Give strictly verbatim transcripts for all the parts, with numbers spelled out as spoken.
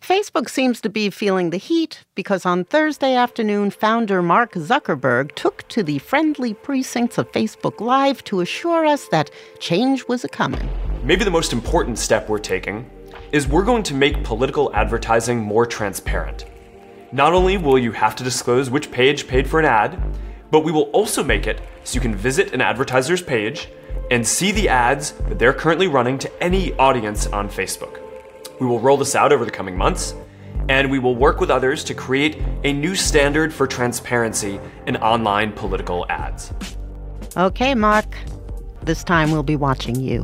Facebook seems to be feeling the heat because on Thursday afternoon, founder Mark Zuckerberg took to the friendly precincts of Facebook Live to assure us that change was a-coming. Maybe the most important step we're taking is we're going to make political advertising more transparent. Not only will you have to disclose which page paid for an ad, but we will also make it so you can visit an advertiser's page and see the ads that they're currently running to any audience on Facebook. We will roll this out over the coming months, and we will work with others to create a new standard for transparency in online political ads. Okay, Mark. This time we'll be watching you.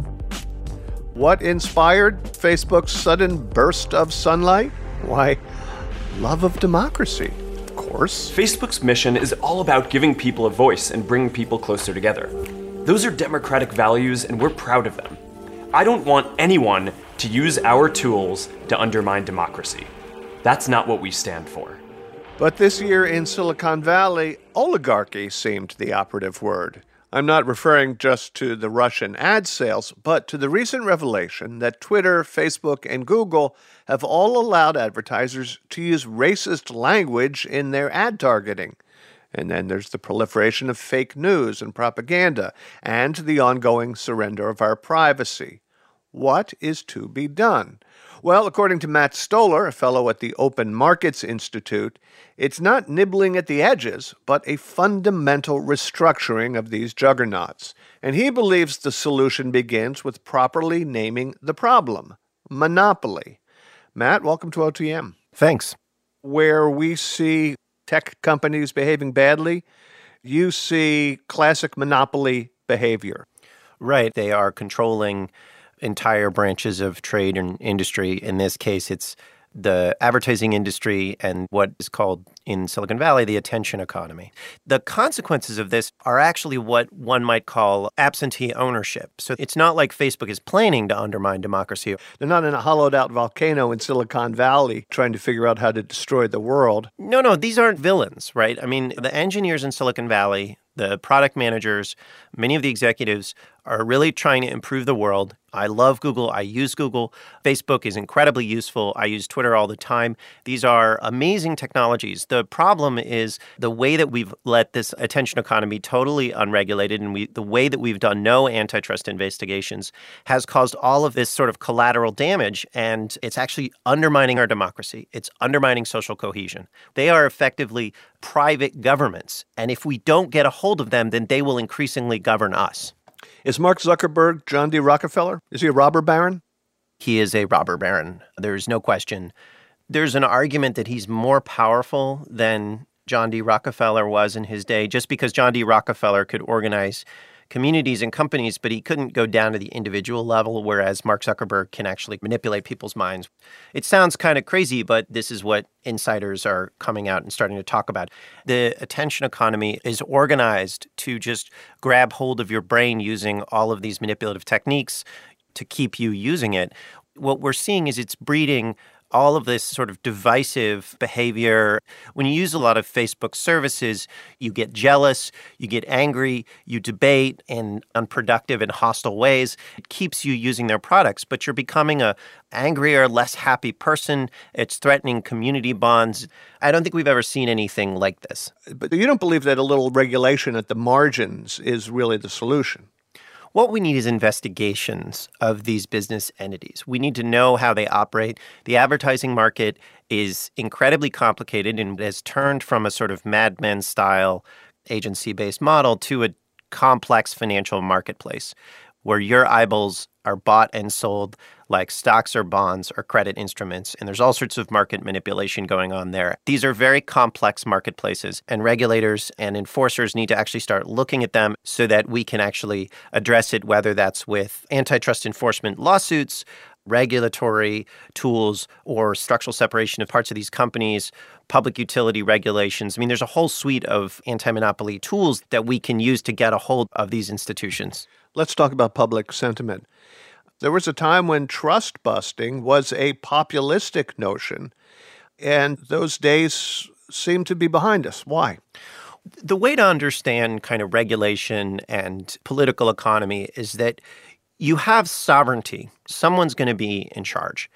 What inspired Facebook's sudden burst of sunlight? Why, love of democracy, of course. Facebook's mission is all about giving people a voice and bringing people closer together. Those are democratic values, and we're proud of them. I don't want anyone to use our tools to undermine democracy. That's not what we stand for. But this year in Silicon Valley, oligarchy seemed the operative word. I'm not referring just to the Russian ad sales, but to the recent revelation that Twitter, Facebook, and Google have all allowed advertisers to use racist language in their ad targeting. And then there's the proliferation of fake news and propaganda, and the ongoing surrender of our privacy. What is to be done? Well, according to Matt Stoller, a fellow at the Open Markets Institute, it's not nibbling at the edges, but a fundamental restructuring of these juggernauts. And he believes the solution begins with properly naming the problem, monopoly. Matt, welcome to O T M. Thanks. Where we see tech companies behaving badly, you see classic monopoly behavior. Right. They are controlling entire branches of trade and industry. In this case, it's the advertising industry and what is called in Silicon Valley the attention economy. The consequences of this are actually what one might call absentee ownership. So it's not like Facebook is planning to undermine democracy. They're not in a hollowed-out volcano in Silicon Valley trying to figure out how to destroy the world. No, no, these aren't villains, right? I mean, the engineers in Silicon Valley, the product managers, many of the executives are really trying to improve the world. I love Google. I use Google. Facebook is incredibly useful. I use Twitter all the time. These are amazing technologies. The problem is the way that we've let this attention economy totally unregulated and we, the way that we've done no antitrust investigations has caused all of this sort of collateral damage, and it's actually undermining our democracy. It's undermining social cohesion. They are effectively private governments, and if we don't get a hold of them, then they will increasingly govern us. Is Mark Zuckerberg John D. Rockefeller? Is he a robber baron? He is a robber baron. There's no question. There's an argument that he's more powerful than John D. Rockefeller was in his day, just because John D. Rockefeller could organize communities and companies, but he couldn't go down to the individual level, whereas Mark Zuckerberg can actually manipulate people's minds. It sounds kind of crazy, but this is what insiders are coming out and starting to talk about. The attention economy is organized to just grab hold of your brain using all of these manipulative techniques to keep you using it. What we're seeing is it's breeding all of this sort of divisive behavior. When you use a lot of Facebook services, you get jealous, you get angry, you debate in unproductive and hostile ways. It keeps you using their products, but you're becoming a angrier, less happy person. It's threatening community bonds. I don't think we've ever seen anything like this. But you don't believe that a little regulation at the margins is really the solution? What we need is investigations of these business entities. We need to know how they operate. The advertising market is incredibly complicated and has turned from a sort of Mad Men-style agency-based model to a complex financial marketplace where your eyeballs are bought and sold like stocks or bonds or credit instruments, and there's all sorts of market manipulation going on there. These are very complex marketplaces, and regulators and enforcers need to actually start looking at them so that we can actually address it, whether that's with antitrust enforcement lawsuits, regulatory tools, or structural separation of parts of these companies, public utility regulations. I mean, there's a whole suite of anti-monopoly tools that we can use to get a hold of these institutions. Let's talk about public sentiment. There was a time when trust busting was a populistic notion, and those days seem to be behind us. Why? The way to understand kind of regulation and political economy is that you have sovereignty. Someone's going to be in charge.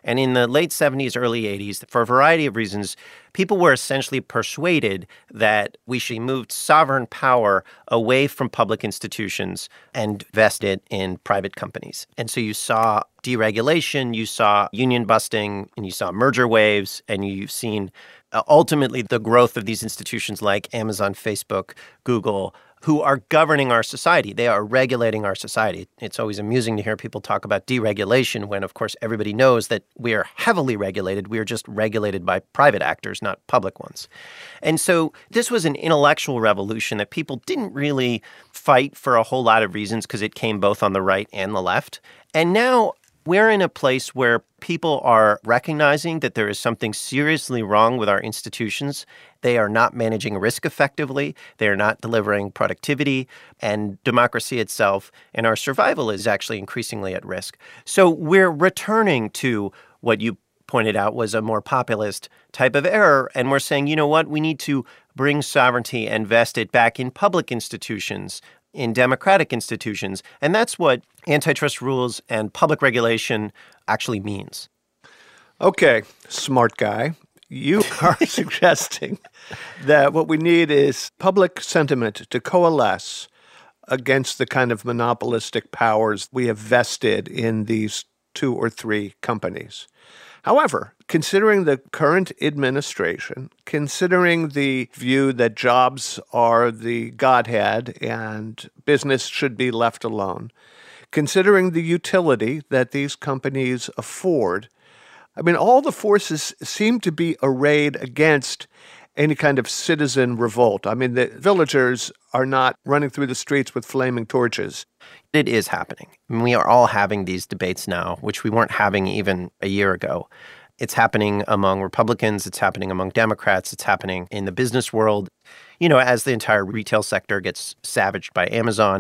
And in the late seventies, early eighties, for a variety of reasons, people were essentially persuaded that we should move sovereign power away from public institutions and vest it in private companies. And so you saw deregulation, you saw union busting, and you saw merger waves, and you've seen uh, ultimately the growth of these institutions like Amazon, Facebook, Google, who are governing our society. They are regulating our society. It's always amusing to hear people talk about deregulation when, of course, everybody knows that we are heavily regulated. We are just regulated by private actors, not public ones. And so this was an intellectual revolution that people didn't really fight for a whole lot of reasons because it came both on the right and the left. And now we're in a place where people are recognizing that there is something seriously wrong with our institutions. They are not managing risk effectively. They are not delivering productivity and democracy itself. And our survival is actually increasingly at risk. So we're returning to what you pointed out was a more populist type of error. And we're saying, you know what, we need to bring sovereignty and vest it back in public institutions, in democratic institutions. And that's what antitrust rules and public regulation actually means. Okay, smart guy. You are suggesting that what we need is public sentiment to coalesce against the kind of monopolistic powers we have vested in these two or three companies. However, considering the current administration, considering the view that jobs are the godhead and business should be left alone, considering the utility that these companies afford, I mean, all the forces seem to be arrayed against any kind of citizen revolt. I mean, the villagers are not running through the streets with flaming torches. It is happening. I mean, we are all having these debates now, which we weren't having even a year ago. It's happening among Republicans. It's happening among Democrats. It's happening in the business world. You know, as the entire retail sector gets savaged by Amazon,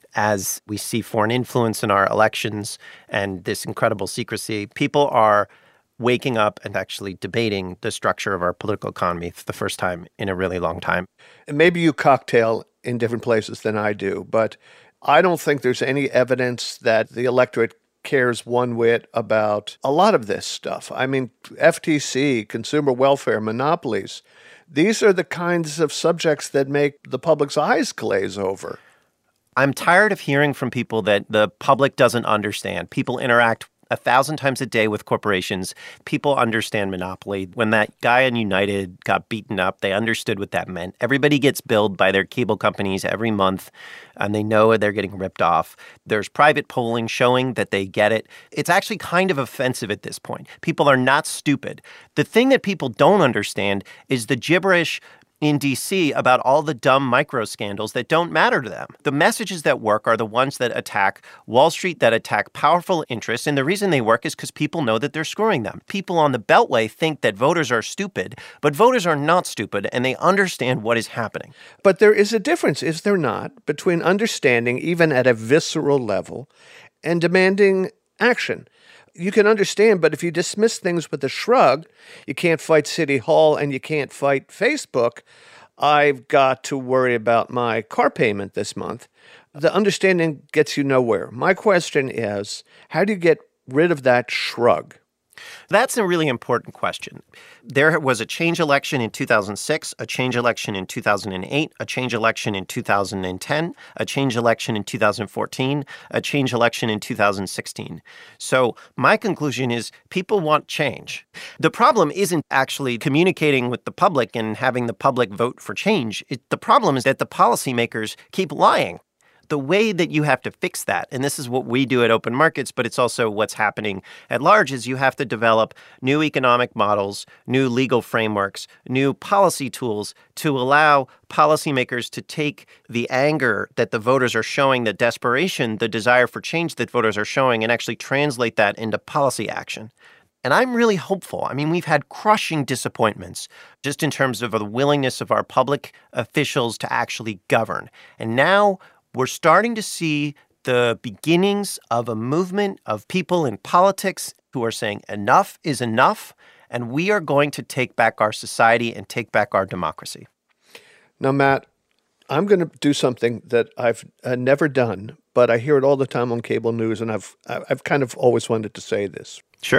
as we see foreign influence in our elections and this incredible secrecy, people are waking up and actually debating the structure of our political economy for the first time in a really long time. And maybe you cocktail in different places than I do, but I don't think there's any evidence that the electorate cares one whit about a lot of this stuff. I mean, F T C, consumer welfare, monopolies, these are the kinds of subjects that make the public's eyes glaze over. I'm tired of hearing from people that the public doesn't understand. People interact a thousand times a day with corporations. People understand monopoly. When that guy in United got beaten up, they understood what that meant. Everybody gets billed by their cable companies every month, and they know they're getting ripped off. There's private polling showing that they get it. It's actually kind of offensive at this point. People are not stupid. The thing that people don't understand is the gibberish in D C about all the dumb micro scandals that don't matter to them. The messages that work are the ones that attack Wall Street, that attack powerful interests. And the reason they work is because people know that they're screwing them. People on the Beltway think that voters are stupid, but voters are not stupid, and they understand what is happening. But there is a difference, is there not, between understanding, even at a visceral level, and demanding action. You can understand, but if you dismiss things with a shrug, you can't fight City Hall and you can't fight Facebook. I've got to worry about my car payment this month. The understanding gets you nowhere. My question is, how do you get rid of that shrug? That's a really important question. There was a change election in two thousand six, a change election in two thousand eight, a change election in two thousand ten, a change election in two thousand fourteen, a change election in two thousand sixteen. So my conclusion is people want change. The problem isn't actually communicating with the public and having the public vote for change. It, the problem is that the policymakers keep lying. The way that you have to fix that, and this is what we do at Open Markets, but it's also what's happening at large, is you have to develop new economic models, new legal frameworks, new policy tools to allow policymakers to take the anger that the voters are showing, the desperation, the desire for change that voters are showing, and actually translate that into policy action. And I'm really hopeful. I mean, we've had crushing disappointments just in terms of the willingness of our public officials to actually govern. And now we're starting to see the beginnings of a movement of people in politics who are saying enough is enough, and we are going to take back our society and take back our democracy. Now, Matt, I'm going to do something that I've uh, never done, but I hear it all the time on cable news, and I've I've kind of always wanted to say this. Sure.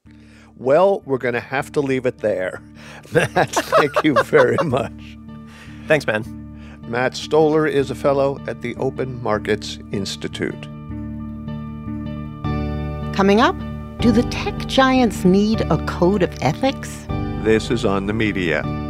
Well, we're going to have to leave it there. Matt, thank you very much. Thanks, man. Matt Stoller is a fellow at the Open Markets Institute. Coming up, do the tech giants need a code of ethics? This is On the Media.